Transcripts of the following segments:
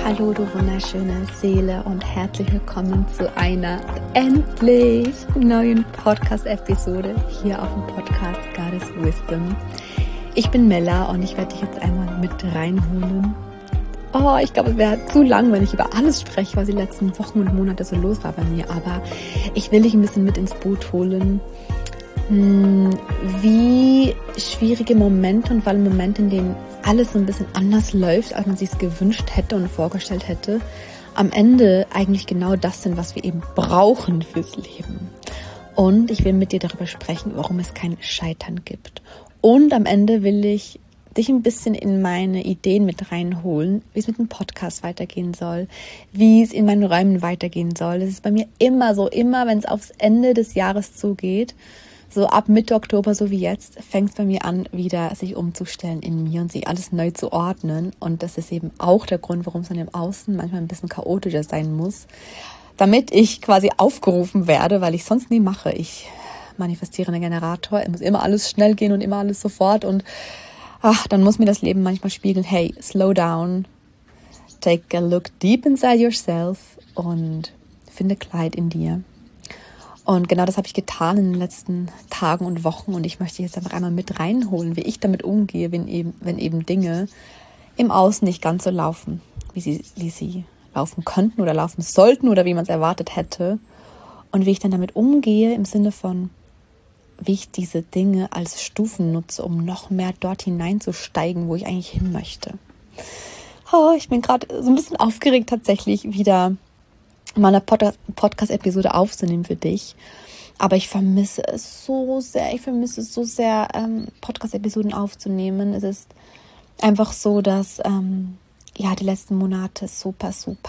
Hallo du wunderschöne Seele und herzlich willkommen zu einer endlich neuen Podcast-Episode hier auf dem Podcast Goddess Wisdom. Ich bin Mella und ich werde dich jetzt einmal mit reinholen. Ich glaube, es wäre zu lang, wenn ich über alles spreche, was die letzten Wochen und Monate so los war bei mir. Aber ich will dich ein bisschen mit ins Boot holen, wie schwierige Momente und vor allem Momente, in denen alles so ein bisschen anders läuft, als man sich es gewünscht hätte und vorgestellt hätte, am Ende eigentlich genau das sind, was wir eben brauchen fürs Leben. Und ich will mit dir darüber sprechen, warum es kein Scheitern gibt. Und am Ende will ich dich ein bisschen in meine Ideen mit reinholen, wie es mit dem Podcast weitergehen soll, wie es in meinen Räumen weitergehen soll. Das ist bei mir immer so, wenn es aufs Ende des Jahres zugeht, so ab Mitte Oktober, so wie jetzt, fängt es bei mir an, wieder sich umzustellen in mir und sich alles neu zu ordnen. Und das ist eben auch der Grund, warum es dann im Außen manchmal ein bisschen chaotischer sein muss, damit ich quasi aufgerufen werde, weil ich sonst nie mache. Ich manifestiere einen Generator, es muss immer alles schnell gehen und immer alles sofort. Und dann muss mir das Leben manchmal spiegeln, hey, slow down, take a look deep inside yourself und finde Klarheit in dir. Und genau das habe ich getan in den letzten Tagen und Wochen und ich möchte jetzt einfach einmal mit reinholen, wie ich damit umgehe, wenn eben Dinge im Außen nicht ganz so laufen, wie sie laufen könnten oder laufen sollten oder wie man es erwartet hätte. Und wie ich dann damit umgehe im Sinne von, wie ich diese Dinge als Stufen nutze, um noch mehr dort hineinzusteigen, wo ich eigentlich hin möchte. Ich bin gerade so ein bisschen aufgeregt tatsächlich wieder mal eine Podcast-Episode aufzunehmen für dich. Aber ich vermisse es so sehr, Podcast-Episoden aufzunehmen. Es ist einfach so, dass die letzten Monate super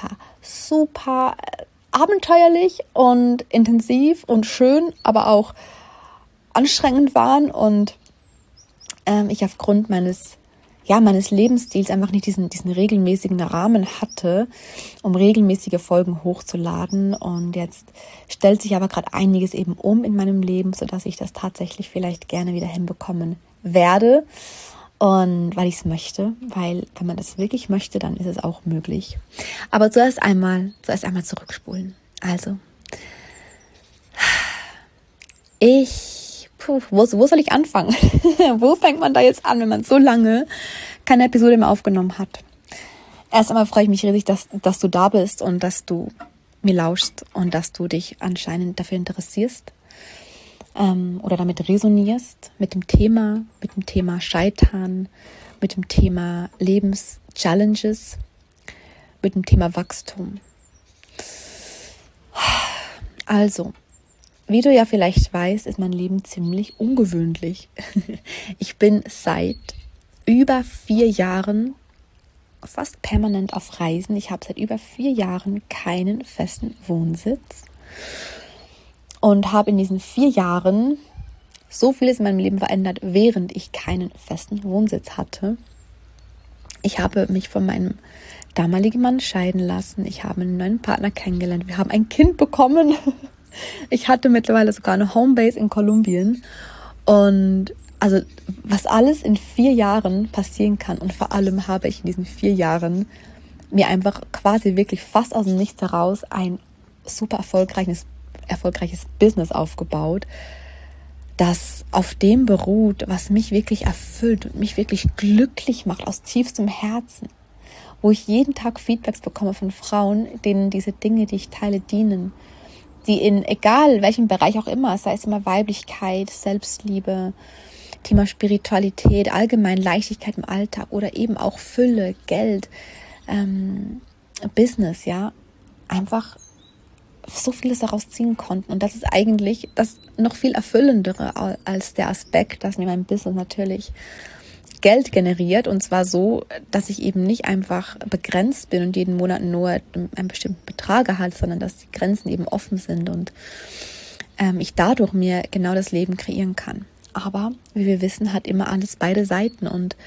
abenteuerlich und intensiv und schön, aber auch anstrengend waren und ich aufgrund meines Lebensstils einfach nicht diesen regelmäßigen Rahmen hatte, um regelmäßige Folgen hochzuladen. Und jetzt stellt sich aber gerade einiges eben um in meinem Leben, sodass ich das tatsächlich vielleicht gerne wieder hinbekommen werde. Und weil ich es möchte, weil wenn man das wirklich möchte, dann ist es auch möglich. Aber zuerst einmal zurückspulen. Also, wo soll ich anfangen? Wo fängt man da jetzt an, wenn man so lange keine Episode mehr aufgenommen hat? Erst einmal freue ich mich riesig, dass du da bist und dass du mir lauschst und dass du dich anscheinend dafür interessierst oder damit resonierst mit dem Thema Scheitern, mit dem Thema Lebenschallenges, mit dem Thema Wachstum. Also, wie du ja vielleicht weißt, ist mein Leben ziemlich ungewöhnlich. Ich bin seit über 4 Jahren fast permanent auf Reisen. Ich habe seit über 4 Jahren keinen festen Wohnsitz und habe in diesen 4 Jahren so vieles in meinem Leben verändert, während ich keinen festen Wohnsitz hatte. Ich habe mich von meinem damaligen Mann scheiden lassen. Ich habe einen neuen Partner kennengelernt. Wir haben ein Kind bekommen. Ich hatte mittlerweile sogar eine Homebase in Kolumbien und also was alles in 4 Jahren passieren kann und vor allem habe ich in diesen 4 Jahren mir einfach quasi wirklich fast aus dem Nichts heraus ein super erfolgreiches Business aufgebaut, das auf dem beruht, was mich wirklich erfüllt und mich wirklich glücklich macht aus tiefstem Herzen, wo ich jeden Tag Feedbacks bekomme von Frauen, denen diese Dinge, die ich teile, dienen, die in egal welchem Bereich auch immer, sei es immer Weiblichkeit, Selbstliebe, Thema Spiritualität, allgemein Leichtigkeit im Alltag oder eben auch Fülle, Geld, Business, ja, einfach so vieles daraus ziehen konnten. Und das ist eigentlich das noch viel erfüllendere als der Aspekt, dass mir mein Business natürlich Geld generiert und zwar so, dass ich eben nicht einfach begrenzt bin und jeden Monat nur einen bestimmten Betrag erhalte, sondern dass die Grenzen eben offen sind und ich dadurch mir genau das Leben kreieren kann. Aber wie wir wissen, hat immer alles beide Seiten und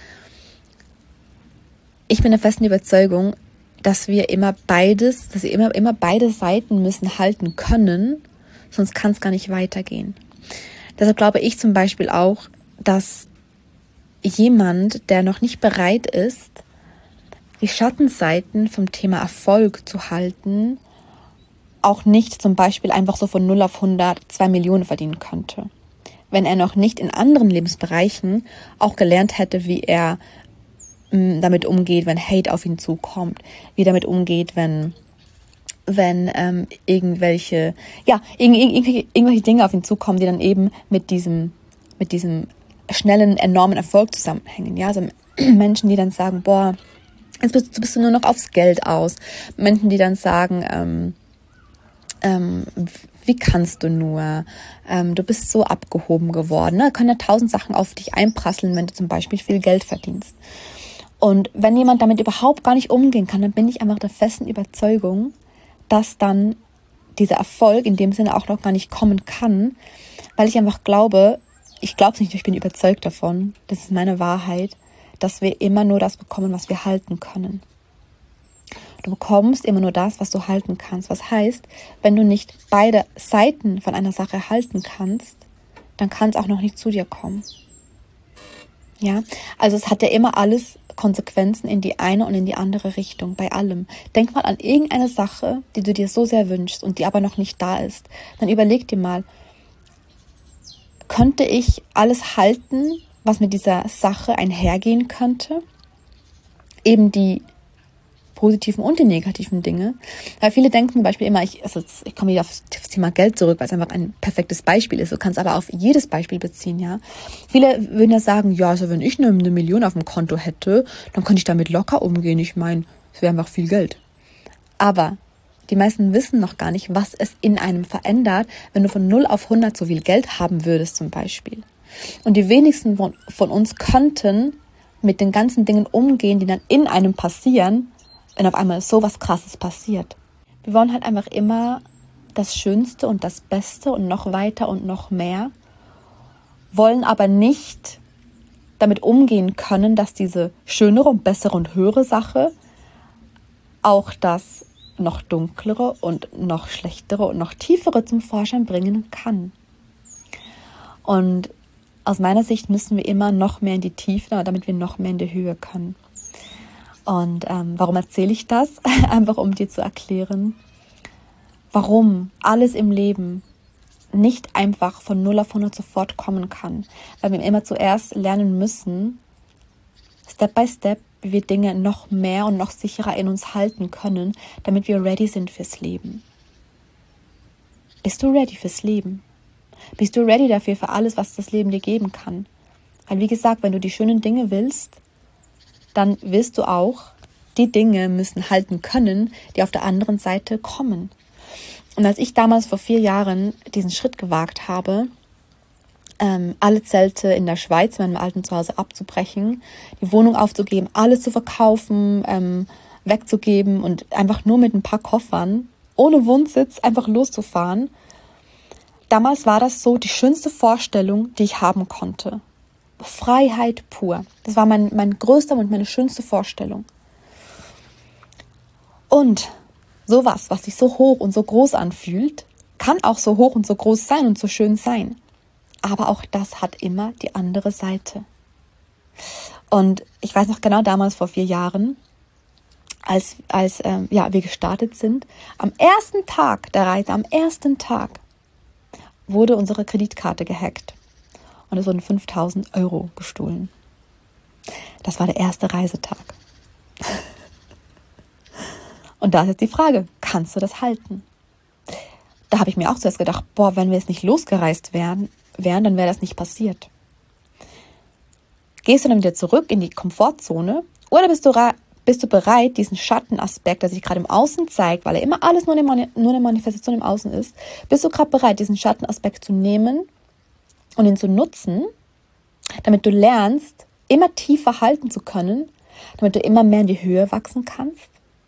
ich bin der festen Überzeugung, dass wir immer beide Seiten müssen halten können, sonst kann es gar nicht weitergehen. Deshalb glaube ich zum Beispiel auch, dass jemand, der noch nicht bereit ist, die Schattenseiten vom Thema Erfolg zu halten, auch nicht zum Beispiel einfach so von 0 auf 100 2 Millionen verdienen könnte. Wenn er noch nicht in anderen Lebensbereichen auch gelernt hätte, wie er damit umgeht, wenn Hate auf ihn zukommt, wie er damit umgeht, wenn irgendwelche Dinge auf ihn zukommen, die dann eben mit diesem schnellen, enormen Erfolg zusammenhängen. Ja, also Menschen, die dann sagen, boah, jetzt bist du nur noch aufs Geld aus. Menschen, die dann sagen, wie kannst du nur? Du bist so abgehoben geworden. Ne? Da können ja 1000 Sachen auf dich einprasseln, wenn du zum Beispiel viel Geld verdienst. Und wenn jemand damit überhaupt gar nicht umgehen kann, dann bin ich einfach der festen Überzeugung, dass dann dieser Erfolg in dem Sinne auch noch gar nicht kommen kann, weil ich einfach glaube, ich glaube es nicht, ich bin überzeugt davon, das ist meine Wahrheit, dass wir immer nur das bekommen, was wir halten können. Du bekommst immer nur das, was du halten kannst. Was heißt, wenn du nicht beide Seiten von einer Sache halten kannst, dann kann es auch noch nicht zu dir kommen. Ja, also es hat ja immer alles Konsequenzen in die eine und in die andere Richtung, bei allem. Denk mal an irgendeine Sache, die du dir so sehr wünschst und die aber noch nicht da ist. Dann überleg dir mal, könnte ich alles halten, was mit dieser Sache einhergehen könnte? Eben die positiven und die negativen Dinge. Weil viele denken zum Beispiel immer, ich komme wieder auf das Thema Geld zurück, weil es einfach ein perfektes Beispiel ist. Du kannst aber auf jedes Beispiel beziehen, ja. Viele würden ja sagen, ja, also wenn ich eine Million auf dem Konto hätte, dann könnte ich damit locker umgehen. Ich meine, es wäre einfach viel Geld. Aber die meisten wissen noch gar nicht, was es in einem verändert, wenn du von 0 auf 100 so viel Geld haben würdest zum Beispiel. Und die wenigsten von uns könnten mit den ganzen Dingen umgehen, die dann in einem passieren, wenn auf einmal so was Krasses passiert. Wir wollen halt einfach immer das Schönste und das Beste und noch weiter und noch mehr, wollen aber nicht damit umgehen können, dass diese schönere und bessere und höhere Sache auch das noch dunklere und noch schlechtere und noch tiefere zum Vorschein bringen kann. Und aus meiner Sicht müssen wir immer noch mehr in die Tiefe, damit wir noch mehr in die Höhe können. Und warum erzähle ich das? Einfach um dir zu erklären, warum alles im Leben nicht einfach von 0 auf 100 sofort kommen kann. Weil wir immer zuerst lernen müssen, Step by Step, wie wir Dinge noch mehr und noch sicherer in uns halten können, damit wir ready sind fürs Leben. Bist du ready fürs Leben? Bist du ready dafür, für alles, was das Leben dir geben kann? Weil wie gesagt, wenn du die schönen Dinge willst, dann wirst du auch, die Dinge müssen halten können, die auf der anderen Seite kommen. Und als ich damals vor 4 Jahren diesen Schritt gewagt habe, alle Zelte in der Schweiz, in meinem alten Zuhause abzubrechen, die Wohnung aufzugeben, alles zu verkaufen, wegzugeben und einfach nur mit ein paar Koffern, ohne Wohnsitz, einfach loszufahren. Damals war das so die schönste Vorstellung, die ich haben konnte. Freiheit pur. Das war mein größter und meine schönste Vorstellung. Und sowas, was sich so hoch und so groß anfühlt, kann auch so hoch und so groß sein und so schön sein. Aber auch das hat immer die andere Seite. Und ich weiß noch genau damals vor 4 Jahren, als wir gestartet sind, am ersten Tag der Reise, am ersten Tag, wurde unsere Kreditkarte gehackt. Und es wurden 5.000 € gestohlen. Das war der erste Reisetag. Und da ist jetzt die Frage, kannst du das halten? Da habe ich mir auch zuerst gedacht, wenn wir jetzt nicht losgereist wären, dann wäre das nicht passiert. Gehst du dann wieder zurück in die Komfortzone oder bist du bereit, diesen Schattenaspekt, der sich gerade im Außen zeigt, weil er immer alles nur eine Manifestation im Außen ist, bist du gerade bereit, diesen Schattenaspekt zu nehmen und ihn zu nutzen, damit du lernst, immer tiefer halten zu können, damit du immer mehr in die Höhe wachsen kannst?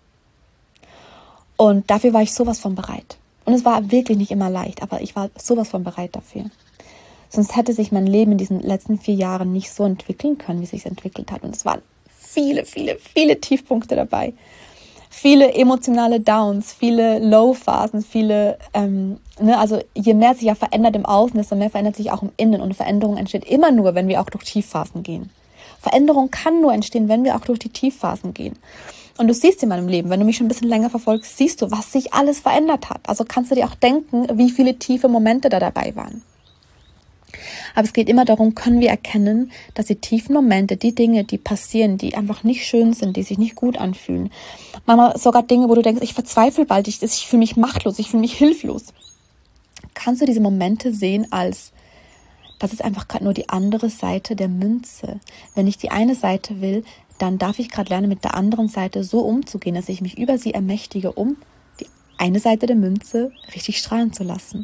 Und dafür war ich sowas von bereit. Und es war wirklich nicht immer leicht, aber ich war sowas von bereit dafür. Sonst hätte sich mein Leben in diesen letzten 4 Jahren nicht so entwickeln können, wie es sich entwickelt hat. Und es waren viele, viele, viele Tiefpunkte dabei. Viele emotionale Downs, viele Low-Phasen, viele, also je mehr sich ja verändert im Außen, desto mehr verändert sich auch im Innen. Und Veränderung entsteht immer nur, wenn wir auch durch Tiefphasen gehen. Veränderung kann nur entstehen, wenn wir auch durch die Tiefphasen gehen. Und du siehst in meinem Leben, wenn du mich schon ein bisschen länger verfolgst, siehst du, was sich alles verändert hat. Also kannst du dir auch denken, wie viele tiefe Momente da dabei waren. Aber es geht immer darum, können wir erkennen, dass die tiefen Momente, die Dinge, die passieren, die einfach nicht schön sind, die sich nicht gut anfühlen, manchmal sogar Dinge, wo du denkst, ich verzweifle bald, ich fühle mich machtlos, ich fühle mich hilflos. Kannst du diese Momente sehen als, das ist einfach gerade nur die andere Seite der Münze. Wenn ich die eine Seite will, dann darf ich gerade lernen, mit der anderen Seite so umzugehen, dass ich mich über sie ermächtige, um die eine Seite der Münze richtig strahlen zu lassen.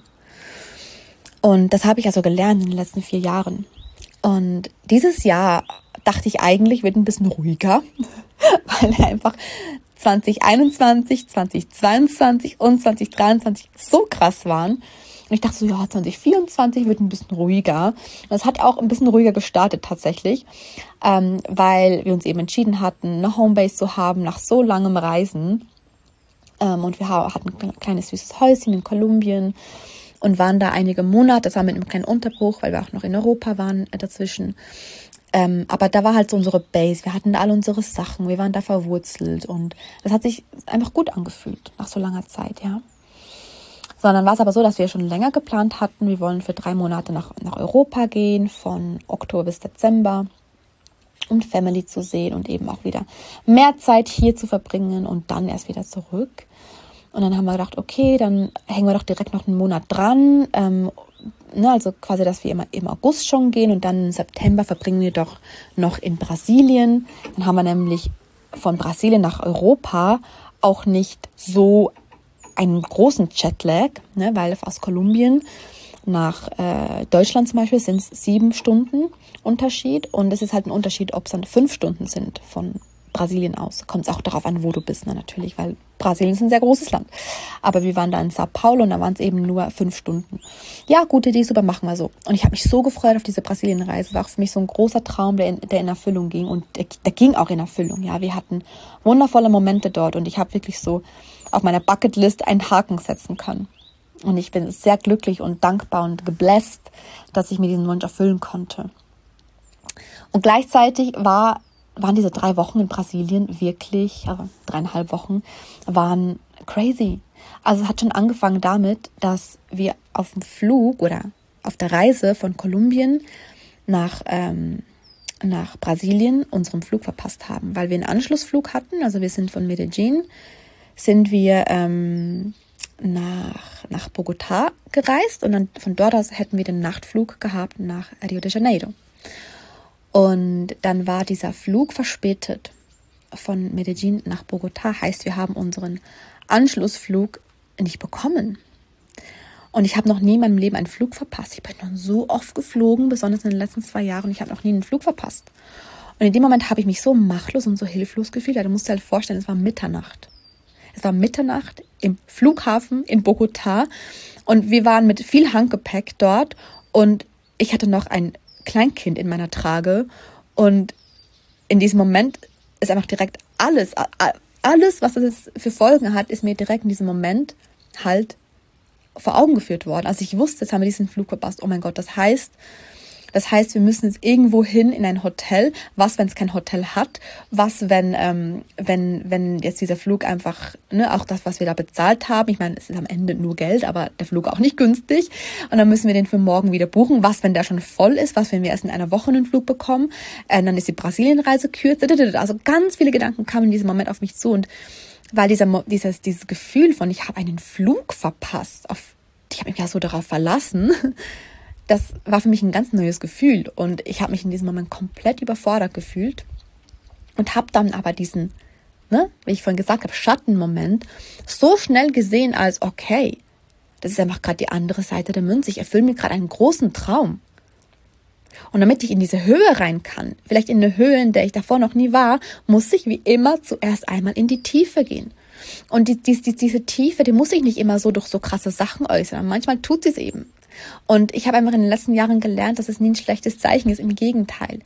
Und das habe ich also gelernt in den letzten 4 Jahren. Und dieses Jahr dachte ich eigentlich, wird ein bisschen ruhiger, weil einfach 2021, 2022 und 2023 so krass waren. Und ich dachte so, ja, 2024 wird ein bisschen ruhiger. Und es hat auch ein bisschen ruhiger gestartet tatsächlich, weil wir uns eben entschieden hatten, eine Homebase zu haben nach so langem Reisen. Und wir hatten ein kleines süßes Häuschen in Kolumbien und waren da einige Monate. Das war mit einem kleinen Unterbruch, weil wir auch noch in Europa waren dazwischen. Aber da war halt so unsere Base. Wir hatten da alle unsere Sachen. Wir waren da verwurzelt. Und das hat sich einfach gut angefühlt nach so langer Zeit, ja. Sondern war es aber so, dass wir schon länger geplant hatten. Wir wollen für 3 Monate nach Europa gehen, von Oktober bis Dezember, um Family zu sehen und eben auch wieder mehr Zeit hier zu verbringen und dann erst wieder zurück. Und dann haben wir gedacht, okay, dann hängen wir doch direkt noch einen Monat dran. Also quasi, dass wir immer im August schon gehen und dann im September verbringen wir doch noch in Brasilien. Dann haben wir nämlich von Brasilien nach Europa auch nicht so einen großen Jetlag, weil aus Kolumbien nach Deutschland zum Beispiel sind es 7 Stunden Unterschied und es ist halt ein Unterschied, ob es dann 5 Stunden sind von Brasilien aus. Kommt es auch darauf an, wo du bist, natürlich, weil Brasilien ist ein sehr großes Land. Aber wir waren da in Sao Paulo und da waren es eben nur 5 Stunden. Ja, gute Idee, super, machen wir so. Und ich habe mich so gefreut auf diese Brasilien-Reise. War auch für mich so ein großer Traum, der in Erfüllung ging. Und der ging auch in Erfüllung. Ja, wir hatten wundervolle Momente dort und ich habe wirklich so auf meiner Bucketlist einen Haken setzen können. Und ich bin sehr glücklich und dankbar und geblässt, dass ich mir diesen Wunsch erfüllen konnte. Und gleichzeitig waren diese 3 Wochen in Brasilien wirklich, also 3,5 Wochen, waren crazy. Also es hat schon angefangen damit, dass wir auf dem Flug oder auf der Reise von Kolumbien nach Brasilien unseren Flug verpasst haben, weil wir einen Anschlussflug hatten. Also wir sind von Medellin, sind wir nach Bogotá gereist und dann von dort aus hätten wir den Nachtflug gehabt nach Rio de Janeiro. Und dann war dieser Flug verspätet von Medellin nach Bogotá. Heißt, wir haben unseren Anschlussflug nicht bekommen. Und ich habe noch nie in meinem Leben einen Flug verpasst. Ich bin noch so oft geflogen, besonders in den letzten 2 Jahren. Ich habe noch nie einen Flug verpasst. Und in dem Moment habe ich mich so machtlos und so hilflos gefühlt. Du musst dir halt vorstellen, es war Mitternacht. Es war Mitternacht im Flughafen in Bogotá. Und wir waren mit viel Handgepäck dort. Und ich hatte noch ein Kleinkind in meiner Trage und in diesem Moment ist einfach direkt alles, was das für Folgen hat, ist mir direkt in diesem Moment halt vor Augen geführt worden. Also ich wusste, jetzt haben wir diesen Flug verpasst. Oh mein Gott, das heißt, wir müssen jetzt irgendwo hin in ein Hotel. Was, wenn es kein Hotel hat? Was, wenn jetzt dieser Flug einfach, auch das, was wir da bezahlt haben, ich meine, es ist am Ende nur Geld, aber der Flug auch nicht günstig. Und dann müssen wir den für morgen wieder buchen. Was, wenn der schon voll ist? Was, wenn wir erst in einer Woche einen Flug bekommen? Dann ist die Brasilienreise kürzer. Also ganz viele Gedanken kamen in diesem Moment auf mich zu. Und weil dieses Gefühl von, ich habe einen Flug verpasst, ich habe mich ja so darauf verlassen, das war für mich ein ganz neues Gefühl und ich habe mich in diesem Moment komplett überfordert gefühlt und habe dann aber diesen, wie ich vorhin gesagt habe, Schattenmoment so schnell gesehen als, okay, das ist einfach gerade die andere Seite der Münze. Ich erfülle mir gerade einen großen Traum. Und damit ich in diese Höhe rein kann, vielleicht in eine Höhe, in der ich davor noch nie war, muss ich wie immer zuerst einmal in die Tiefe gehen. Und diese Tiefe, die muss ich nicht immer so durch so krasse Sachen äußern. Manchmal tut sie es eben. Und ich habe einfach in den letzten Jahren gelernt, dass es nie ein schlechtes Zeichen ist, im Gegenteil.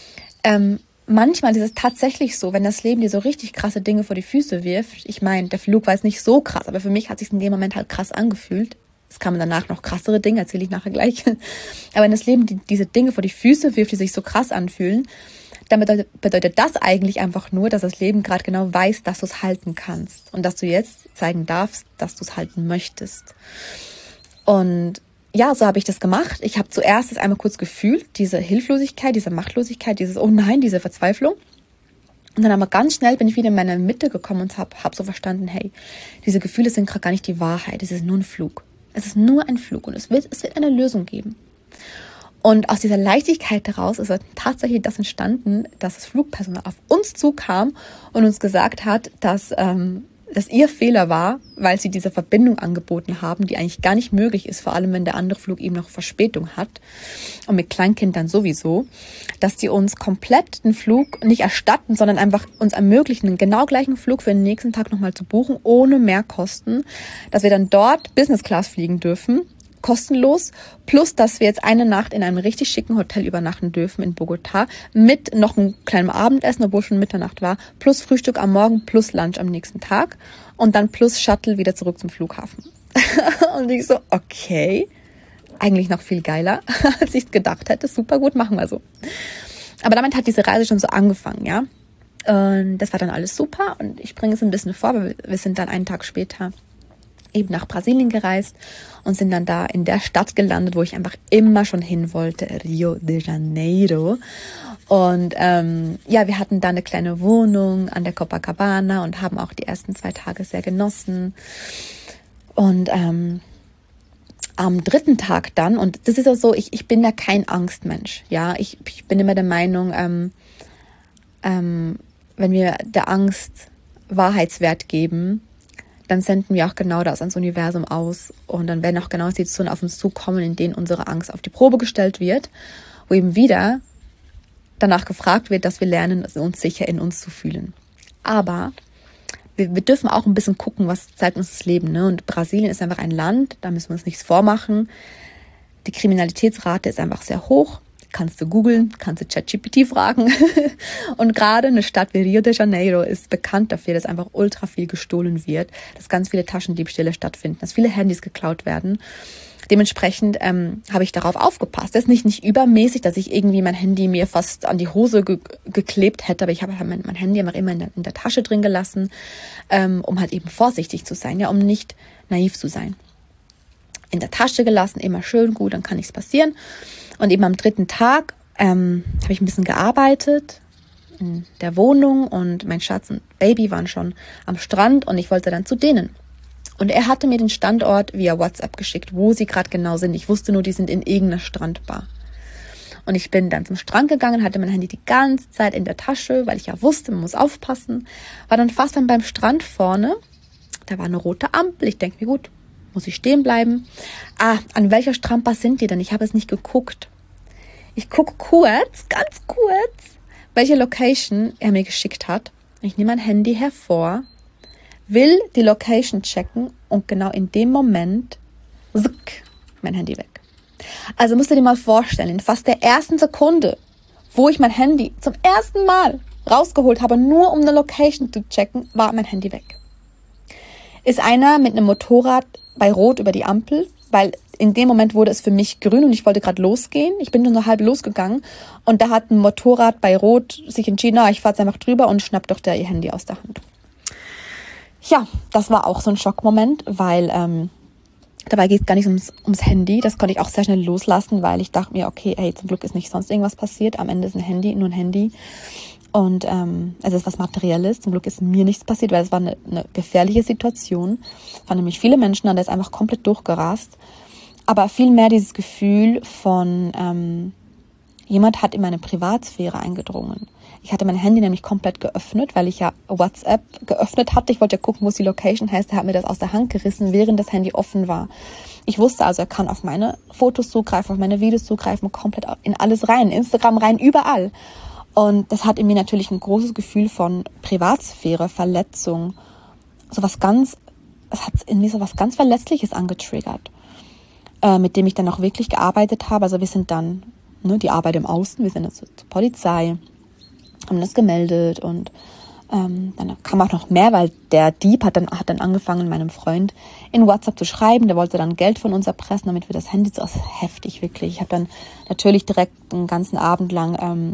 Manchmal ist es tatsächlich so, wenn das Leben dir so richtig krasse Dinge vor die Füße wirft, ich meine, der Flug war jetzt nicht so krass, aber für mich hat es sich in dem Moment halt krass angefühlt. Es kamen danach noch krassere Dinge, erzähle ich nachher gleich. Aber wenn das Leben diese Dinge vor die Füße wirft, die sich so krass anfühlen, Damit bedeutet das eigentlich einfach nur, dass das Leben gerade genau weiß, dass du es halten kannst und dass du jetzt zeigen darfst, dass du es halten möchtest. Und ja, so habe ich das gemacht. Ich habe zuerst es einmal kurz gefühlt, diese Hilflosigkeit, diese Machtlosigkeit, dieses oh nein, diese Verzweiflung. Und dann aber ganz schnell bin ich wieder in meine Mitte gekommen und hab so verstanden, hey, diese Gefühle sind gerade gar nicht die Wahrheit, es ist nur ein Flug. Es ist nur ein Flug und es wird eine Lösung geben. Und aus dieser Leichtigkeit heraus ist tatsächlich das entstanden, dass das Flugpersonal auf uns zukam und uns gesagt hat, dass ihr Fehler war, weil sie diese Verbindung angeboten haben, die eigentlich gar nicht möglich ist, vor allem wenn der andere Flug eben noch Verspätung hat und mit Kleinkindern sowieso, dass die uns komplett den Flug nicht erstatten, sondern einfach uns ermöglichen, den genau gleichen Flug für den nächsten Tag nochmal zu buchen, ohne Mehrkosten, dass wir dann dort Business Class fliegen dürfen, kostenlos, plus dass wir jetzt eine Nacht in einem richtig schicken Hotel übernachten dürfen in Bogotá, mit noch einem kleinen Abendessen, obwohl schon Mitternacht war, plus Frühstück am Morgen, plus Lunch am nächsten Tag und dann plus Shuttle wieder zurück zum Flughafen. Und ich so, okay, eigentlich noch viel geiler, als ich gedacht hätte. Super gut, machen wir so. Aber damit hat diese Reise schon so angefangen, ja. Und das war dann alles super und ich bringe es ein bisschen vor, weil wir sind dann einen Tag später eben nach Brasilien gereist und sind dann da in der Stadt gelandet, wo ich einfach immer schon hin wollte, Rio de Janeiro. Und wir hatten da eine kleine Wohnung an der Copacabana und haben auch die ersten 2 Tage sehr genossen. Und am 3. Tag dann, und das ist auch so, ich bin da kein Angstmensch, ja, ich bin immer der Meinung, wenn wir der Angst Wahrheitswert geben, dann senden wir auch genau das ans Universum aus und dann werden auch genau Situationen auf uns zukommen, in denen unsere Angst auf die Probe gestellt wird, wo eben wieder danach gefragt wird, dass wir lernen, uns sicher in uns zu fühlen. Aber wir dürfen auch ein bisschen gucken, was zeigt uns das Leben, ne? Und Brasilien ist einfach ein Land, da müssen wir uns nichts vormachen. Die Kriminalitätsrate ist einfach sehr hoch. Kannst du googeln, kannst du ChatGPT fragen. Und gerade eine Stadt wie Rio de Janeiro ist bekannt dafür, dass einfach ultra viel gestohlen wird, dass ganz viele Taschendiebstähle stattfinden, dass viele Handys geklaut werden. Dementsprechend habe ich darauf aufgepasst. Das ist nicht übermäßig, dass ich irgendwie mein Handy mir fast an die Hose geklebt hätte, aber ich habe mein Handy einfach immer in der Tasche drin gelassen, um halt eben vorsichtig zu sein, ja, um nicht naiv zu sein. In der Tasche gelassen, immer schön, gut, dann kann nichts passieren. Und eben am 3. Tag habe ich ein bisschen gearbeitet in der Wohnung und mein Schatz und Baby waren schon am Strand und ich wollte dann zu denen. Und er hatte mir den Standort via WhatsApp geschickt, wo sie gerade genau sind. Ich wusste nur, die sind in irgendeiner Strandbar. Und ich bin dann zum Strand gegangen, hatte mein Handy die ganze Zeit in der Tasche, weil ich ja wusste, man muss aufpassen. War dann fast beim Strand vorne, da war eine rote Ampel. Ich denke mir, gut, muss ich stehen bleiben. An welcher Strandbar sind die denn? Ich habe es nicht geguckt. Ich gucke ganz kurz, welche Location er mir geschickt hat. Ich nehme mein Handy hervor, will die Location checken und genau in dem Moment, mein Handy weg. Also musst du dir mal vorstellen, in fast der ersten Sekunde, wo ich mein Handy zum ersten Mal rausgeholt habe, nur um eine Location zu checken, war mein Handy weg. Ist einer mit einem Motorrad bei Rot über die Ampel, weil in dem Moment wurde es für mich grün und ich wollte gerade losgehen. Ich bin nur so halb losgegangen und da hat ein Motorrad bei Rot sich entschieden, ich fahre jetzt einfach drüber und schnappt doch ihr Handy aus der Hand. Ja, das war auch so ein Schockmoment, weil dabei geht es gar nicht ums Handy. Das konnte ich auch sehr schnell loslassen, weil ich dachte mir, okay, hey, zum Glück ist nicht sonst irgendwas passiert. Am Ende ist ein Handy, nur ein Handy. Und es ist was Materielles. Zum Glück ist mir nichts passiert, weil es war eine gefährliche Situation. Es waren nämlich viele Menschen, da ist einfach komplett durchgerast. Aber vielmehr dieses Gefühl von, jemand hat in meine Privatsphäre eingedrungen. Ich hatte mein Handy nämlich komplett geöffnet, weil ich ja WhatsApp geöffnet hatte. Ich wollte ja gucken, wo es die Location heißt. Er hat mir das aus der Hand gerissen, während das Handy offen war. Ich wusste also, er kann auf meine Fotos zugreifen, auf meine Videos zugreifen, komplett in alles rein, Instagram rein, überall. Und das hat in mir natürlich ein großes Gefühl von Privatsphäre, Verletzung. Es hat in mir so was ganz Verletzliches angetriggert, mit dem ich dann auch wirklich gearbeitet habe. Also wir sind dann, die Arbeit im Außen, wir sind dann zur Polizei, haben das gemeldet und dann kam auch noch mehr, weil der Dieb hat dann angefangen, meinem Freund in WhatsApp zu schreiben. Der wollte dann Geld von uns erpressen, damit wir das Handy, das ist heftig wirklich. Ich habe dann natürlich direkt einen ganzen Abend lang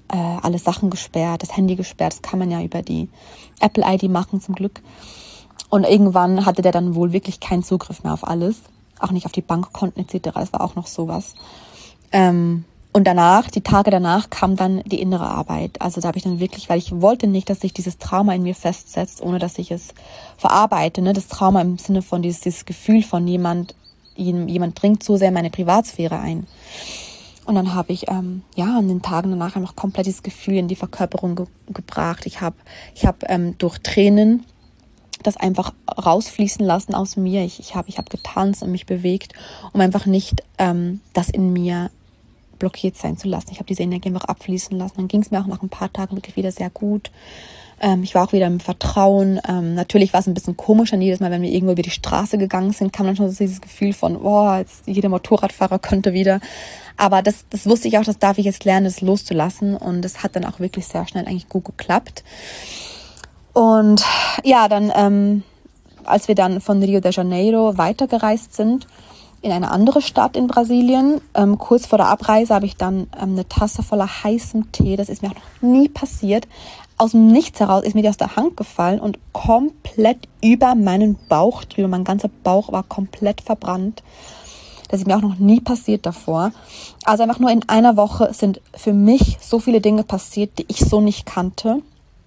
alle Sachen gesperrt, das Handy gesperrt. Das kann man ja über die Apple-ID machen zum Glück. Und irgendwann hatte der dann wohl wirklich keinen Zugriff mehr auf alles. Auch nicht auf die Bankkonten etc. Es war auch noch sowas. Und danach, die Tage danach, kam dann die innere Arbeit. Also da habe ich dann wirklich, weil ich wollte nicht, dass sich dieses Trauma in mir festsetzt, ohne dass ich es verarbeite. Ne? Das Trauma im Sinne von dieses Gefühl von jemand dringt so sehr in meine Privatsphäre ein. Und dann habe ich an den Tagen danach einfach komplett dieses Gefühl in die Verkörperung gebracht. Ich habe durch Tränen das einfach rausfließen lassen aus mir. Ich habe getanzt und mich bewegt, um einfach nicht das in mir blockiert sein zu lassen. Ich habe diese Energie einfach abfließen lassen. Dann ging es mir auch nach ein paar Tagen wirklich wieder sehr gut. Ich war auch wieder im Vertrauen. Natürlich war es ein bisschen komisch, dann jedes Mal, wenn wir irgendwo über die Straße gegangen sind, kam dann schon so dieses Gefühl von, jetzt jeder Motorradfahrer könnte wieder. Aber das wusste ich auch, das darf ich jetzt lernen, das loszulassen. Und das hat dann auch wirklich sehr schnell eigentlich gut geklappt. Und ja, dann, als wir dann von Rio de Janeiro weitergereist sind, in eine andere Stadt in Brasilien, kurz vor der Abreise habe ich dann eine Tasse voller heißem Tee, das ist mir auch noch nie passiert, aus dem Nichts heraus ist mir die aus der Hand gefallen und komplett über meinen Bauch drüber, mein ganzer Bauch war komplett verbrannt. Das ist mir auch noch nie passiert davor. Also einfach nur in einer Woche sind für mich so viele Dinge passiert, die ich so nicht kannte.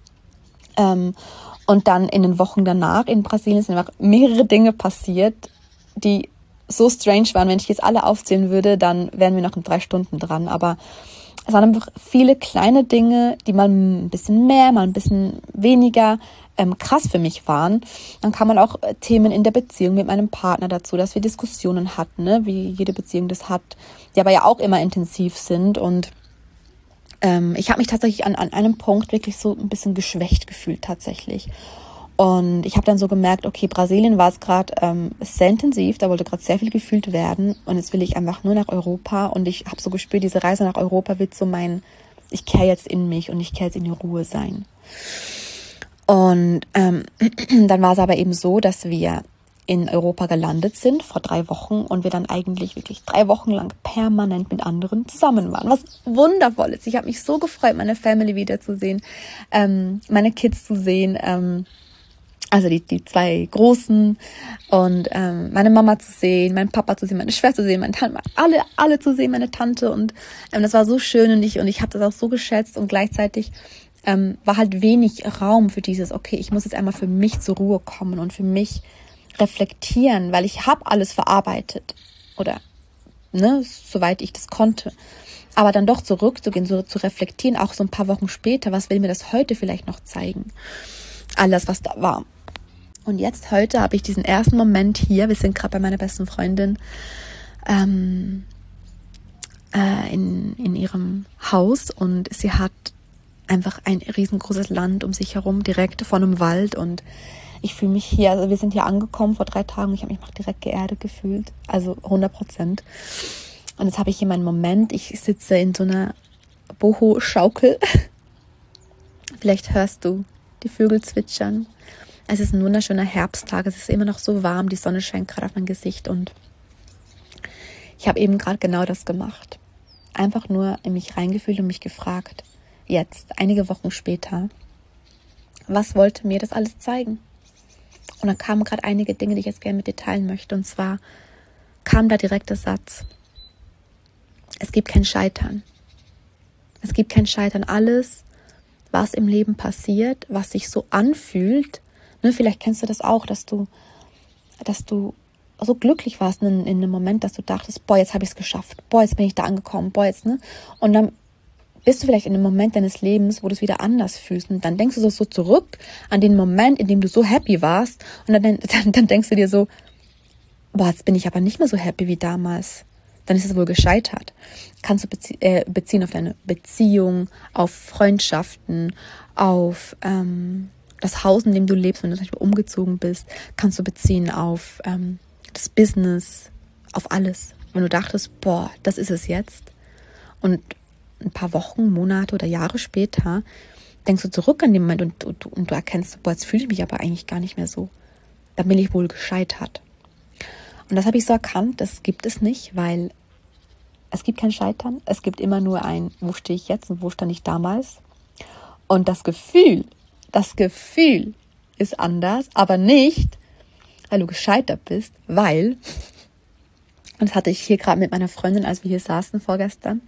Und dann in den Wochen danach in Brasilien sind einfach mehrere Dinge passiert, die so strange waren. Wenn ich jetzt alle aufzählen würde, dann wären wir noch in 3 Stunden dran. Aber es waren einfach viele kleine Dinge, die mal ein bisschen mehr, mal ein bisschen weniger krass für mich waren. Dann kamen auch Themen in der Beziehung mit meinem Partner dazu, dass wir Diskussionen hatten, ne? Wie jede Beziehung das hat, die aber ja auch immer intensiv sind. Und ich habe mich tatsächlich an einem Punkt wirklich so ein bisschen geschwächt gefühlt tatsächlich. Und ich habe dann so gemerkt, okay, Brasilien war es gerade sehr intensiv, da wollte gerade sehr viel gefühlt werden und jetzt will ich einfach nur nach Europa und ich habe so gespürt, diese Reise nach Europa wird so ich kehre jetzt in mich und ich kehre jetzt in die Ruhe sein. Und dann war es aber eben so, dass wir in Europa gelandet sind vor 3 Wochen und wir dann eigentlich wirklich 3 Wochen lang permanent mit anderen zusammen waren, was wundervoll ist. Ich habe mich so gefreut, meine Family wiederzusehen, meine Kids zu sehen, also die 2 Großen und meine Mama zu sehen, meinen Papa zu sehen, meine Schwester zu sehen, meine Tante, alle zu sehen, meine Tante und das war so schön und ich habe das auch so geschätzt und gleichzeitig war halt wenig Raum für dieses, okay, ich muss jetzt einmal für mich zur Ruhe kommen und für mich reflektieren, weil ich habe alles verarbeitet oder soweit ich das konnte. Aber dann doch zurückzugehen, so zu reflektieren, auch so ein paar Wochen später, was will mir das heute vielleicht noch zeigen? Alles, was da war. Und jetzt, heute, habe ich diesen ersten Moment hier, wir sind gerade bei meiner besten Freundin in ihrem Haus und sie hat einfach ein riesengroßes Land um sich herum, direkt vor einem Wald und ich fühle mich hier, also wir sind hier angekommen vor 3 Tagen, ich habe mich auch direkt geerdet gefühlt, also 100%. Und jetzt habe ich hier meinen Moment, ich sitze in so einer Boho-Schaukel. Vielleicht hörst du die Vögel zwitschern. Es ist ein wunderschöner Herbsttag, es ist immer noch so warm, die Sonne scheint gerade auf mein Gesicht und ich habe eben gerade genau das gemacht. Einfach nur in mich reingefühlt und mich gefragt, jetzt, einige Wochen später, was wollte mir das alles zeigen? Und dann kamen gerade einige Dinge, die ich jetzt gerne mit dir teilen möchte. Und zwar kam da direkt der Satz, es gibt kein Scheitern. Es gibt kein Scheitern. Alles, was im Leben passiert, was sich so anfühlt, vielleicht kennst du das auch, dass du so glücklich warst in einem Moment, dass du dachtest, jetzt habe ich es geschafft, jetzt bin ich da angekommen, jetzt, Und dann bist du vielleicht in einem Moment deines Lebens, wo du es wieder anders fühlst. Und dann denkst du so zurück an den Moment, in dem du so happy warst. Und dann denkst du dir so, jetzt bin ich aber nicht mehr so happy wie damals. Dann ist es wohl gescheitert. Kannst du beziehen auf deine Beziehung, auf Freundschaften, auf das Haus, in dem du lebst, wenn du zum Beispiel umgezogen bist. Kannst du beziehen auf das Business, auf alles. Wenn du dachtest, das ist es jetzt. Und ein paar Wochen, Monate oder Jahre später denkst du zurück an den Moment und du erkennst, jetzt fühle ich mich aber eigentlich gar nicht mehr so. Dann bin ich wohl gescheitert. Und das habe ich so erkannt, das gibt es nicht, weil Es gibt kein Scheitern, es gibt immer nur ein, wo stehe ich jetzt und wo stand ich damals. Und das Gefühl ist anders, aber nicht, weil du gescheitert bist, weil, und das hatte ich hier gerade mit meiner Freundin, als wir hier saßen vorgestern,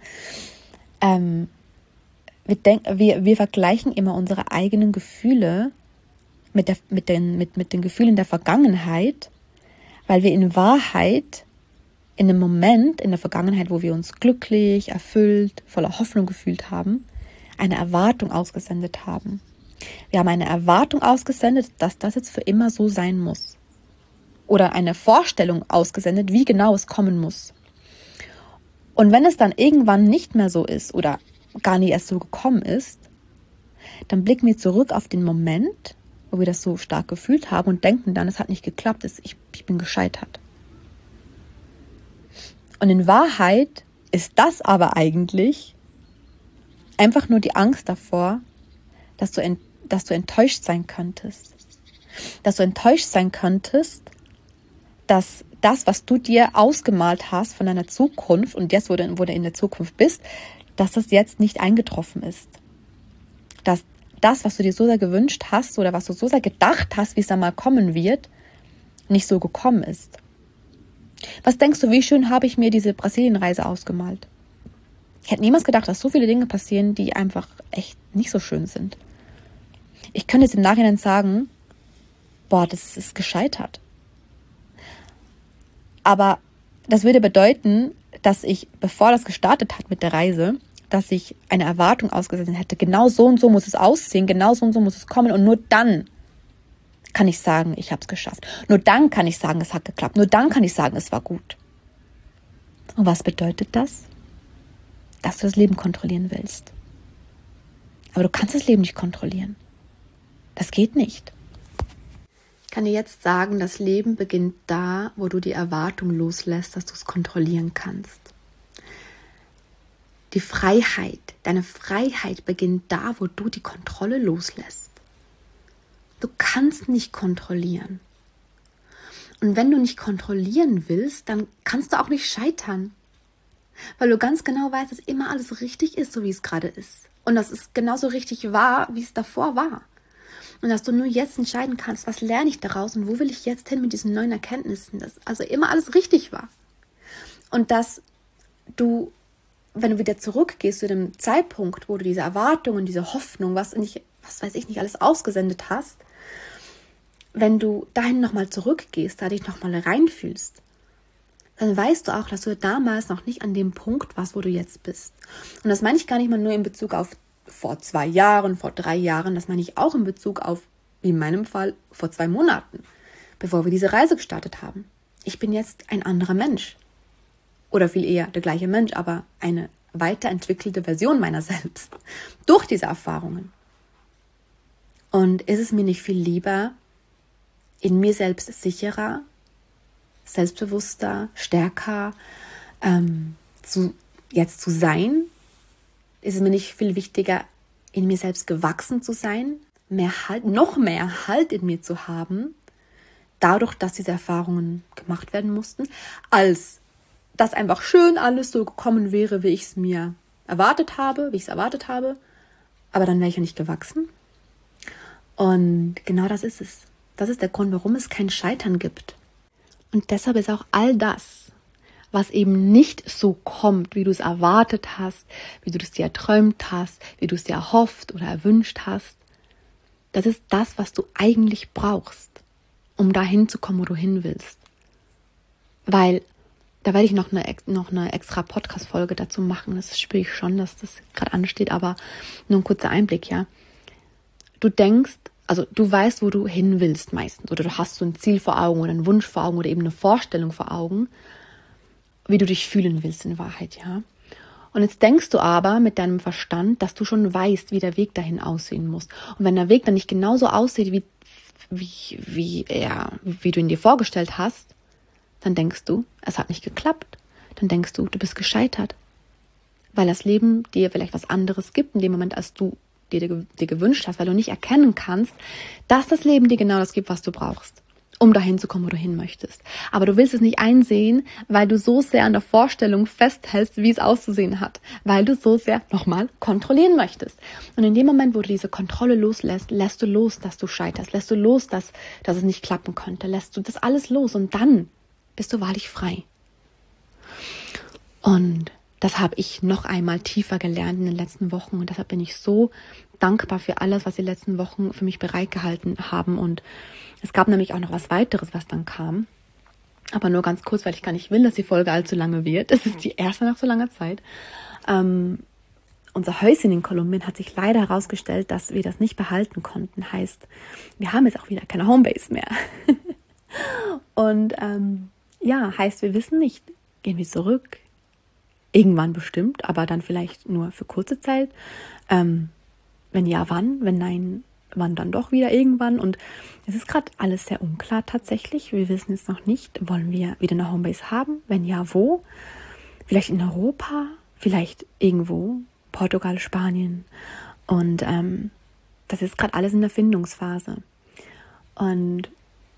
wir vergleichen immer unsere eigenen Gefühle mit den Gefühlen der Vergangenheit, weil wir in Wahrheit in einem Moment in der Vergangenheit, wo wir uns glücklich, erfüllt, voller Hoffnung gefühlt haben, eine Erwartung ausgesendet haben. Wir haben eine Erwartung ausgesendet, dass das jetzt für immer so sein muss. Oder eine Vorstellung ausgesendet, wie genau es kommen muss. Und wenn es dann irgendwann nicht mehr so ist oder gar nie erst so gekommen ist, dann blicken wir zurück auf den Moment, wo wir das so stark gefühlt haben und denken dann, es hat nicht geklappt, ich bin gescheitert. Und in Wahrheit ist das aber eigentlich einfach nur die Angst davor, dass du enttäuscht sein könntest. Dass du enttäuscht sein könntest, dass das, was du dir ausgemalt hast von deiner Zukunft und jetzt, wo du in der Zukunft bist, dass das jetzt nicht eingetroffen ist. Dass das, was du dir so sehr gewünscht hast oder was du so sehr gedacht hast, wie es einmal kommen wird, nicht so gekommen ist. Was denkst du, wie schön habe ich mir diese Brasilienreise ausgemalt? Ich hätte niemals gedacht, dass so viele Dinge passieren, die einfach echt nicht so schön sind. Ich könnte jetzt im Nachhinein sagen, das ist gescheitert. Aber das würde bedeuten, dass ich, bevor das gestartet hat mit der Reise, dass ich eine Erwartung ausgesendet hätte, genau so und so muss es aussehen, genau so und so muss es kommen und nur dann kann ich sagen, ich habe es geschafft. Nur dann kann ich sagen, es hat geklappt. Nur dann kann ich sagen, es war gut. Und was bedeutet das? Dass du das Leben kontrollieren willst. Aber du kannst das Leben nicht kontrollieren. Das geht nicht. Ich kann dir jetzt sagen, das Leben beginnt da, wo du die Erwartung loslässt, dass du es kontrollieren kannst. Die Freiheit, deine Freiheit beginnt da, wo du die Kontrolle loslässt. Du kannst nicht kontrollieren. Und wenn du nicht kontrollieren willst, dann kannst du auch nicht scheitern. Weil du ganz genau weißt, dass immer alles richtig ist, so wie es gerade ist. Und dass es genauso richtig war, wie es davor war. Und dass du nur jetzt entscheiden kannst, was lerne ich daraus und wo will ich jetzt hin mit diesen neuen Erkenntnissen, dass also immer alles richtig war. Und dass du, wenn du wieder zurückgehst zu dem Zeitpunkt, wo du diese Erwartungen, diese Hoffnung, was weiß ich nicht, alles ausgesendet hast, wenn du dahin nochmal zurückgehst, da dich nochmal reinfühlst, dann weißt du auch, dass du damals noch nicht an dem Punkt warst, wo du jetzt bist. Und das meine ich gar nicht mal nur in Bezug auf vor 2 Jahren, vor 3 Jahren, das meine ich auch in Bezug auf, wie in meinem Fall, vor 2 Monaten, bevor wir diese Reise gestartet haben. Ich bin jetzt ein anderer Mensch. Oder viel eher der gleiche Mensch, aber eine weiterentwickelte Version meiner selbst. Durch diese Erfahrungen. Und ist es mir nicht viel lieber, in mir selbst sicherer, selbstbewusster, stärker zu sein? Ist es mir nicht viel wichtiger, in mir selbst gewachsen zu sein, noch mehr Halt in mir zu haben, dadurch, dass diese Erfahrungen gemacht werden mussten, als dass einfach schön alles so gekommen wäre, wie ich es erwartet habe, aber dann wäre ich ja nicht gewachsen. Und genau das ist es. Das ist der Grund, warum es kein Scheitern gibt. Und deshalb ist auch all das, was eben nicht so kommt, wie du es erwartet hast, wie du es dir erträumt hast, wie du es dir erhofft oder erwünscht hast, das ist das, was du eigentlich brauchst, um dahin zu kommen, wo du hin willst. Weil, da werde ich noch eine extra Podcast-Folge dazu machen, das spüre ich schon, dass das gerade ansteht, aber nur ein kurzer Einblick, ja. Du weißt, wo du hin willst meistens, oder du hast so ein Ziel vor Augen oder einen Wunsch vor Augen oder eben eine Vorstellung vor Augen, wie du dich fühlen willst in Wahrheit, ja. Und jetzt denkst du aber mit deinem Verstand, dass du schon weißt, wie der Weg dahin aussehen muss. Und wenn der Weg dann nicht genauso aussieht, wie du ihn dir vorgestellt hast, dann denkst du, es hat nicht geklappt. Dann denkst du, du bist gescheitert. Weil das Leben dir vielleicht was anderes gibt in dem Moment, als du dir gewünscht hast, weil du nicht erkennen kannst, dass das Leben dir genau das gibt, was du brauchst. um dahin zu kommen, wo du hin möchtest. Aber du willst es nicht einsehen, weil du so sehr an der Vorstellung festhältst, wie es auszusehen hat. Weil du so sehr nochmal kontrollieren möchtest. Und in dem Moment, wo du diese Kontrolle loslässt, lässt du los, dass du scheiterst. Lässt du los, dass es nicht klappen könnte. Lässt du das alles los. Und dann bist du wahrlich frei. Und das habe ich noch einmal tiefer gelernt in den letzten Wochen. Und deshalb bin ich so dankbar für alles, was die letzten Wochen für mich bereitgehalten haben. Und es gab nämlich auch noch was weiteres, was dann kam. Aber nur ganz kurz, weil ich gar nicht will, dass die Folge allzu lange wird. Es ist die erste nach so langer Zeit. Unser Häuschen in Kolumbien hat sich leider herausgestellt, dass wir das nicht behalten konnten. Heißt, wir haben jetzt auch wieder keine Homebase mehr. Und heißt, wir wissen nicht, gehen wir zurück? Irgendwann bestimmt, aber dann vielleicht nur für kurze Zeit. Wenn ja, wann? Wenn nein, wann dann doch wieder irgendwann? Und es ist gerade alles sehr unklar tatsächlich. Wir wissen jetzt noch nicht, wollen wir wieder eine Homebase haben? Wenn ja, wo? Vielleicht in Europa? Vielleicht irgendwo? Portugal, Spanien? Und das ist gerade alles in der Findungsphase. Und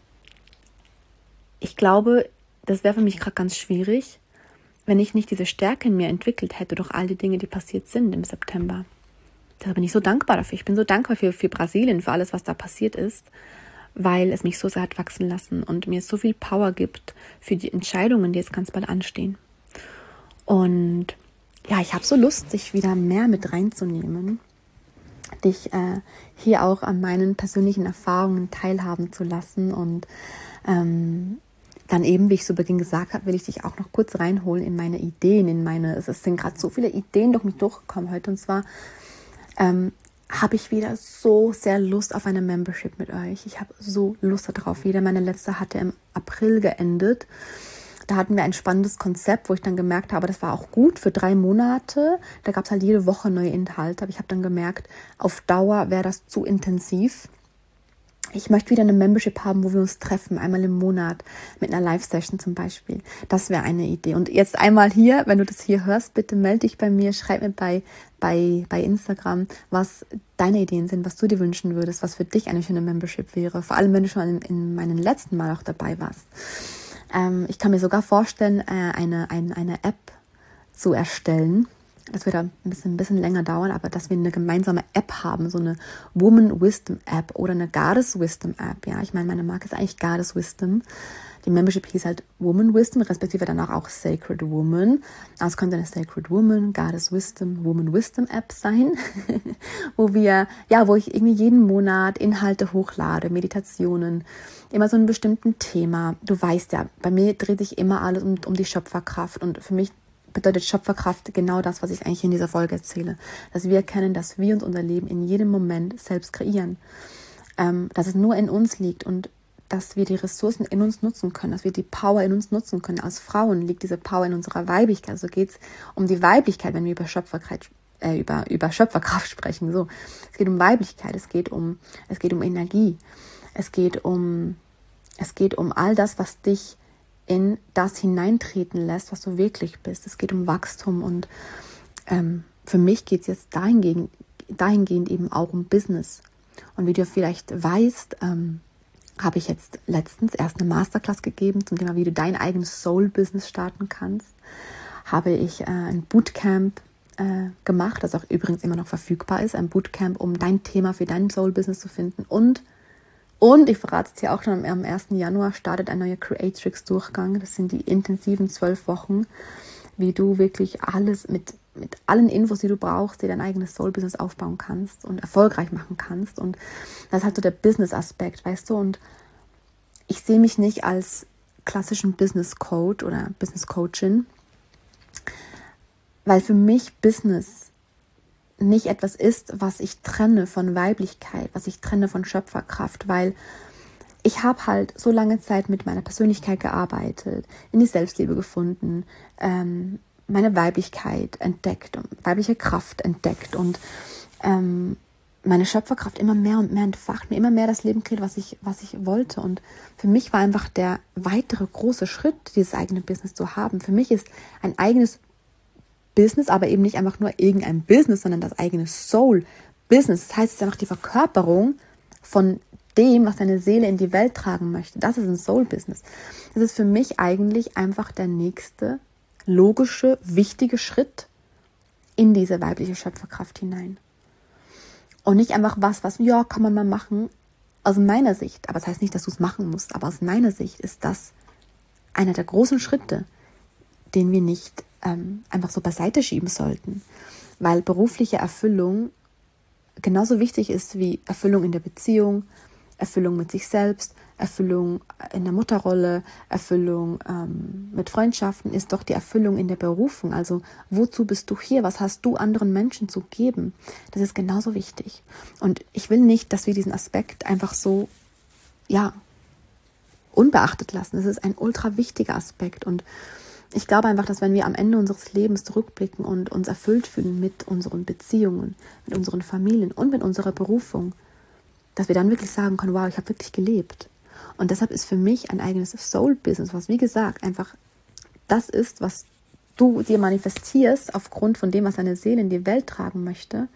ich glaube, das wäre für mich gerade ganz schwierig, wenn ich nicht diese Stärke in mir entwickelt hätte durch all die Dinge, die passiert sind im September. Da bin ich so dankbar dafür. Ich bin so dankbar für Brasilien, für alles, was da passiert ist, weil es mich so sehr hat wachsen lassen und mir so viel Power gibt für die Entscheidungen, die jetzt ganz bald anstehen. Und ja, ich habe so Lust, dich wieder mehr mit reinzunehmen, dich hier auch an meinen persönlichen Erfahrungen teilhaben zu lassen und dann eben, wie ich zu Beginn gesagt habe, will ich dich auch noch kurz reinholen in meine Ideen, es sind gerade so viele Ideen durch mich durchgekommen heute. Und zwar habe ich wieder so sehr Lust auf eine Membership mit euch. Ich habe so Lust darauf wieder. Meine letzte hatte im April geendet. Da hatten wir ein spannendes Konzept, wo ich dann gemerkt habe, das war auch gut für 3 Monate. Da gab es halt jede Woche neue Inhalte. Aber ich habe dann gemerkt, auf Dauer wäre das zu intensiv. Ich möchte wieder eine Membership haben, wo wir uns treffen, einmal im Monat, mit einer Live-Session zum Beispiel. Das wäre eine Idee. Und jetzt einmal hier, wenn du das hier hörst, bitte melde dich bei mir, schreib mir bei Instagram, was deine Ideen sind, was du dir wünschen würdest, was für dich eine schöne Membership wäre. Vor allem, wenn du schon in meinen letzten Mal auch dabei warst. Ich kann mir sogar vorstellen, eine App zu erstellen. Das wird ein bisschen länger dauern, aber dass wir eine gemeinsame App haben, so eine Woman Wisdom App oder eine Goddess Wisdom App. Ja, ich meine, meine Marke ist eigentlich Goddess Wisdom. Die Membership hieß halt Woman Wisdom, respektive danach auch Sacred Woman. Also es könnte eine Sacred Woman, Goddess Wisdom, Woman Wisdom App sein, wo ich irgendwie jeden Monat Inhalte hochlade, Meditationen, immer so ein bestimmten Thema. Du weißt ja, bei mir dreht sich immer alles um die Schöpferkraft und für mich bedeutet Schöpferkraft genau das, was ich eigentlich in dieser Folge erzähle. Dass wir erkennen, dass wir uns unser Leben in jedem Moment selbst kreieren. Dass es nur in uns liegt und dass wir die Ressourcen in uns nutzen können, dass wir die Power in uns nutzen können. Als Frauen liegt diese Power in unserer Weiblichkeit. Also geht es um die Weiblichkeit, wenn wir über Schöpferkraft sprechen. So, es geht um Weiblichkeit, es geht um Energie, es geht um all das, was dich in das hineintreten lässt, was du wirklich bist. Es geht um Wachstum und für mich geht es jetzt dahingehend eben auch um Business. Und wie du vielleicht weißt, habe ich jetzt letztens erst eine Masterclass gegeben zum Thema, wie du dein eigenes Soul-Business starten kannst. Habe ich ein Bootcamp gemacht, das auch übrigens immer noch verfügbar ist. Ein Bootcamp, um dein Thema für dein Soul-Business zu finden. Und ich verrate es hier auch schon, am 1. Januar startet ein neuer Creatrix-Durchgang. Das sind die intensiven 12 Wochen, wie du wirklich alles mit allen Infos, die du brauchst, dir dein eigenes Soul-Business aufbauen kannst und erfolgreich machen kannst. Und das ist halt so der Business-Aspekt, weißt du. Und ich sehe mich nicht als klassischen Business-Coach oder Business-Coachin, weil für mich Business nicht etwas ist, was ich trenne von Weiblichkeit, was ich trenne von Schöpferkraft, weil ich habe halt so lange Zeit mit meiner Persönlichkeit gearbeitet, in die Selbstliebe gefunden, meine Weiblichkeit entdeckt, weibliche Kraft entdeckt und meine Schöpferkraft immer mehr und mehr entfacht, mir immer mehr das Leben kreiert, was ich wollte. Und für mich war einfach der weitere große Schritt, dieses eigene Business zu haben. Für mich ist ein eigenes Business, aber eben nicht einfach nur irgendein Business, sondern das eigene Soul-Business. Das heißt, es ist einfach die Verkörperung von dem, was deine Seele in die Welt tragen möchte. Das ist ein Soul-Business. Das ist für mich eigentlich einfach der nächste logische, wichtige Schritt in diese weibliche Schöpferkraft hinein. Und nicht einfach was ja, kann man mal machen, aus meiner Sicht. Aber das heißt nicht, dass du es machen musst, aber aus meiner Sicht ist das einer der großen Schritte, den wir nicht einfach so beiseite schieben sollten. Weil berufliche Erfüllung genauso wichtig ist wie Erfüllung in der Beziehung, Erfüllung mit sich selbst, Erfüllung in der Mutterrolle, Erfüllung mit Freundschaften, ist doch die Erfüllung in der Berufung. Also wozu bist du hier? Was hast du anderen Menschen zu geben? Das ist genauso wichtig. Und ich will nicht, dass wir diesen Aspekt einfach so, unbeachtet lassen. Das ist ein ultra wichtiger Aspekt. Und ich glaube einfach, dass wenn wir am Ende unseres Lebens zurückblicken und uns erfüllt fühlen mit unseren Beziehungen, mit unseren Familien und mit unserer Berufung, dass wir dann wirklich sagen können, wow, ich habe wirklich gelebt. Und deshalb ist für mich ein eigenes Soul-Business, was wie gesagt einfach das ist, was du dir manifestierst aufgrund von dem, was deine Seele in die Welt tragen möchte,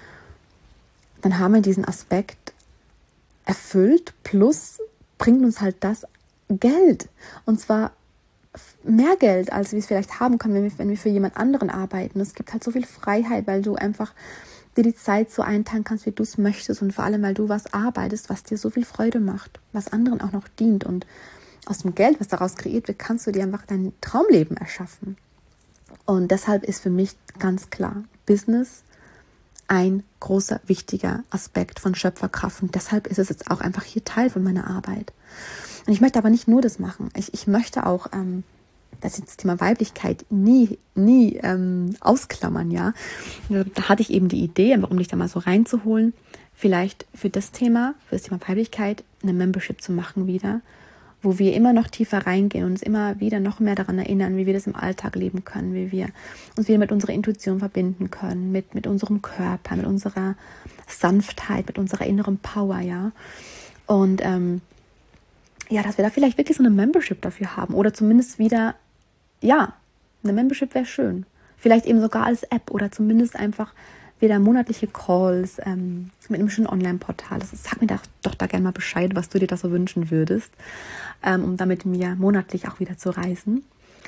dann haben wir diesen Aspekt erfüllt, plus bringt uns halt das Geld. Und zwar mehr Geld, als wir es vielleicht haben können, wenn wir für jemand anderen arbeiten. Es gibt halt so viel Freiheit, weil du einfach dir die Zeit so einteilen kannst, wie du es möchtest, und vor allem, weil du was arbeitest, was dir so viel Freude macht, was anderen auch noch dient, und aus dem Geld, was daraus kreiert wird, kannst du dir einfach dein Traumleben erschaffen. Und deshalb ist für mich ganz klar Business ein großer, wichtiger Aspekt von Schöpferkraft, und deshalb ist es jetzt auch einfach hier Teil von meiner Arbeit. Und ich möchte aber nicht nur das machen, ich möchte auch das Thema Weiblichkeit nie ausklammern, ja. Da hatte ich eben die Idee, um dich da mal so reinzuholen, vielleicht für das Thema Weiblichkeit eine Membership zu machen wieder, wo wir immer noch tiefer reingehen und uns immer wieder noch mehr daran erinnern, wie wir das im Alltag leben können, wie wir uns wieder mit unserer Intuition verbinden können, mit unserem Körper, mit unserer Sanftheit, mit unserer inneren Power, ja. Und dass wir da vielleicht wirklich so eine Membership dafür haben oder zumindest wieder, eine Membership wäre schön. Vielleicht eben sogar als App oder zumindest einfach wieder monatliche Calls mit einem schönen Online-Portal. Sag mir doch da gerne mal Bescheid, was du dir da so wünschen würdest, um da mit mir monatlich auch wieder zu reisen.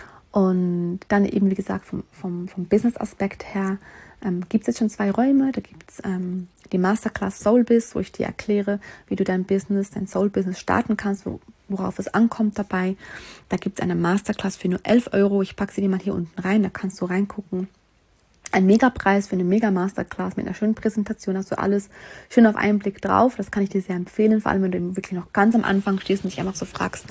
Und dann eben, wie gesagt, vom Business-Aspekt her gibt es jetzt schon 2 Räume. Da gibt es die Masterclass Soul-Biz, wo ich dir erkläre, wie du dein Soul-Business starten kannst, worauf es ankommt dabei. Da gibt es eine Masterclass für nur 11 €. Ich packe sie dir mal hier unten rein, da kannst du reingucken. Ein Megapreis für eine Mega-Masterclass mit einer schönen Präsentation, hast du alles schön auf einen Blick drauf. Das kann ich dir sehr empfehlen, vor allem wenn du wirklich noch ganz am Anfang stehst und dich einfach so fragst,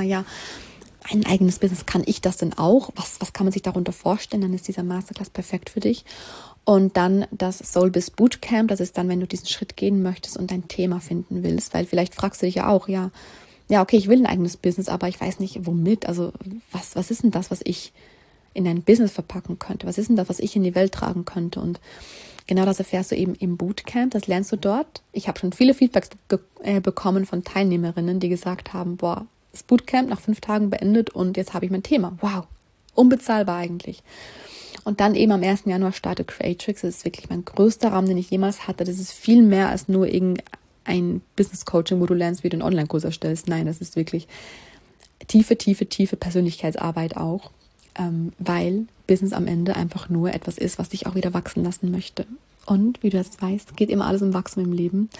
ein eigenes Business, kann ich das denn auch? Was kann man sich darunter vorstellen? Dann ist dieser Masterclass perfekt für dich. Und dann das Soul-Biz Bootcamp, das ist dann, wenn du diesen Schritt gehen möchtest und dein Thema finden willst, weil vielleicht fragst du dich ja auch, okay, ich will ein eigenes Business, aber ich weiß nicht, womit. Also was ist denn das, was ich in ein Business verpacken könnte? Was ist denn das, was ich in die Welt tragen könnte? Und genau das erfährst du eben im Bootcamp, das lernst du dort. Ich habe schon viele Feedbacks bekommen von Teilnehmerinnen, die gesagt haben, das Bootcamp nach 5 Tagen beendet und jetzt habe ich mein Thema. Wow, unbezahlbar eigentlich. Und dann eben am 1. Januar startet Creatrix. Das ist wirklich mein größter Rahmen, den ich jemals hatte. Das ist viel mehr als nur irgendein Business-Coaching, wo du lernst, wie du einen Online-Kurs erstellst. Nein, das ist wirklich tiefe Persönlichkeitsarbeit auch, weil Business am Ende einfach nur etwas ist, was dich auch wieder wachsen lassen möchte. Und wie du das weißt, geht immer alles um Wachstum im Leben.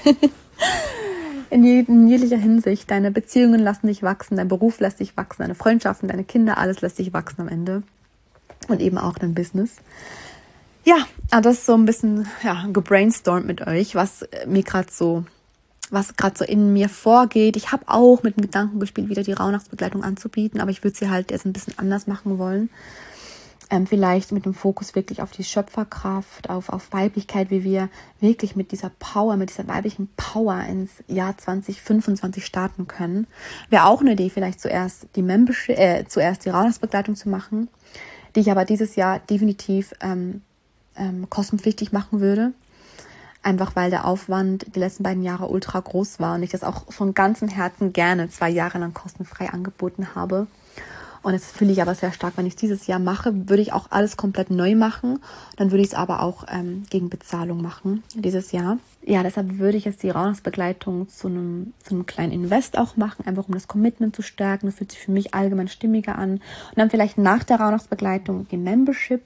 In jeglicher Hinsicht. Deine Beziehungen lassen dich wachsen, dein Beruf lässt dich wachsen, deine Freundschaften, deine Kinder, alles lässt dich wachsen am Ende. Und eben auch dein Business. Ja, das ist so ein bisschen gebrainstormt mit euch, was gerade so in mir vorgeht. Ich habe auch mit dem Gedanken gespielt, wieder die Rauhnachtsbegleitung anzubieten, aber ich würde sie halt erst ein bisschen anders machen wollen. Vielleicht mit dem Fokus wirklich auf die Schöpferkraft, auf Weiblichkeit, wie wir wirklich mit dieser weiblichen Power ins Jahr 2025 starten können. Wäre auch eine Idee, vielleicht zuerst die Rauhnachtsbegleitung zu machen, die ich aber dieses Jahr definitiv kostenpflichtig machen würde. Einfach weil der Aufwand die letzten 2 Jahre ultra groß war und ich das auch von ganzem Herzen gerne 2 Jahre lang kostenfrei angeboten habe. Und das fühle ich aber sehr stark, wenn ich es dieses Jahr mache, würde ich auch alles komplett neu machen. Dann würde ich es aber auch gegen Bezahlung machen dieses Jahr. Ja, deshalb würde ich jetzt die Rauhnachtsbegleitung zu einem kleinen Invest auch machen, einfach um das Commitment zu stärken. Das fühlt sich für mich allgemein stimmiger an. Und dann vielleicht nach der Rauhnachtsbegleitung die Membership.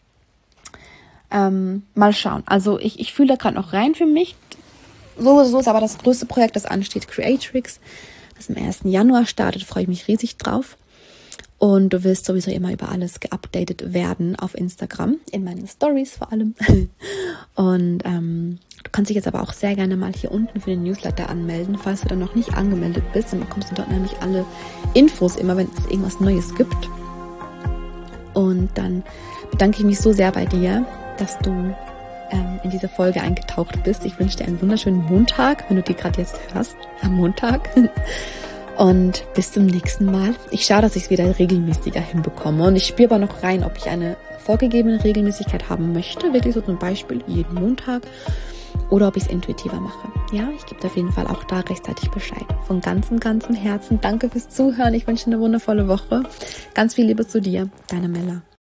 Mal schauen. Also ich fühle da gerade noch rein für mich. So ist aber das größte Projekt, das ansteht, Creatrix, das am 1. Januar startet, freue ich mich riesig drauf. Und du wirst sowieso immer über alles geupdatet werden auf Instagram, in meinen Stories vor allem. Und du kannst dich jetzt aber auch sehr gerne mal hier unten für den Newsletter anmelden, falls du dann noch nicht angemeldet bist. Dann bekommst du dort nämlich alle Infos immer, wenn es irgendwas Neues gibt. Und dann bedanke ich mich so sehr bei dir, dass du in diese Folge eingetaucht bist. Ich wünsche dir einen wunderschönen Montag, wenn du die gerade jetzt hörst, am Montag. Und bis zum nächsten Mal. Ich schaue, dass ich es wieder regelmäßiger hinbekomme. Und ich spüre aber noch rein, ob ich eine vorgegebene Regelmäßigkeit haben möchte. Wirklich so zum Beispiel jeden Montag. Oder ob ich es intuitiver mache. Ja, ich gebe dir auf jeden Fall auch da rechtzeitig Bescheid. Von ganzem Herzen. Danke fürs Zuhören. Ich wünsche dir eine wundervolle Woche. Ganz viel Liebe zu dir. Deine Mella.